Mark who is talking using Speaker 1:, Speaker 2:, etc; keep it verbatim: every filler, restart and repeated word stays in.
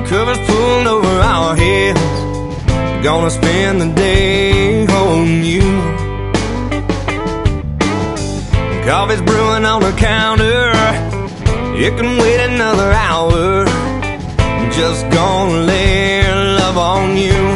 Speaker 1: covers pulled over our heads, gonna spend the day holding you. Coffee's brewing on the counter, it can wait another hour. I'm just gonna lay love on you.